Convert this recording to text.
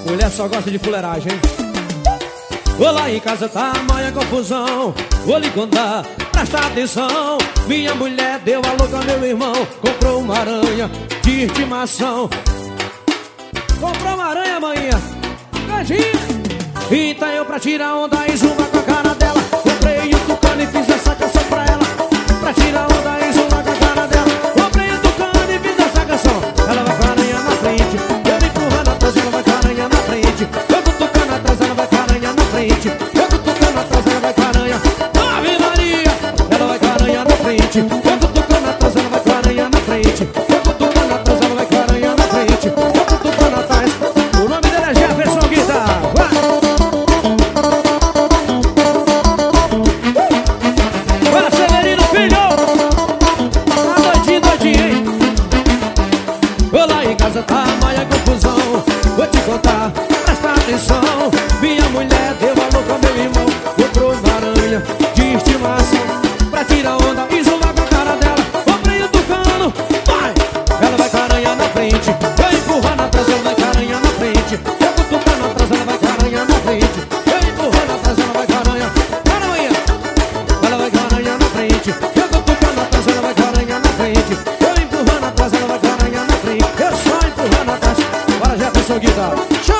Mulher só gosta de fuleiragem, hein? Vou lá em casa, tá a maior confusão. Vou lhe contar, presta atenção. Minha mulher deu a louca, meu irmão. Comprou uma aranha de estimação. Comprou uma aranha, manhã. Cadinha. Então eu pra tirar onda e zumba com a cara dela. Comprei um tucano e fiz essa canção pra ela. Pra tirar onda e zumba com a cara dela. Comprei um tucano e fiz essa canção. Ela vai com a aranha na frente, eu empurrando atrás, ela vai com a aranha na frente. Eu cutucando atrás, ela vai com a aranha na frente. Eu cutucando atrás, ela vai com a aranha. Ave Maria! Ela vai com a aranha na frente. Eu cutucando atrás, ela vai com a aranha na frente. Eu cutucando atrás, ela vai com a aranha na frente. Eu cutucando atrás. O nome dela é Jefferson Guitar. Vai! Vai, Severino, filho! Tá doidinho, doidinho, hein? Vou lá em casa, tá a maior confusão. Vou te contar, presta atenção. Minha mulher deu a louca, meu irmão. Comprou uma aranha de estimação. Pra tirar onda e zumbar com a cara dela. Comprei um tucano, vai! Ela vai com a aranha na frente. Eu empurrando atrás, ela vai com a aranha na frente. Eu cutucando atrás, ela vai com a aranha na frente. Eu empurrando atrás, ela vai com a aranha. Para amanhã! Ela vai com a aranha na frente. Eu cutucando atrás, ela vai com a aranha na frente. Eu empurrando atrás, ela vai com a aranha na frente. Eu só empurrando atrás. Bora, Jefferson Guitar.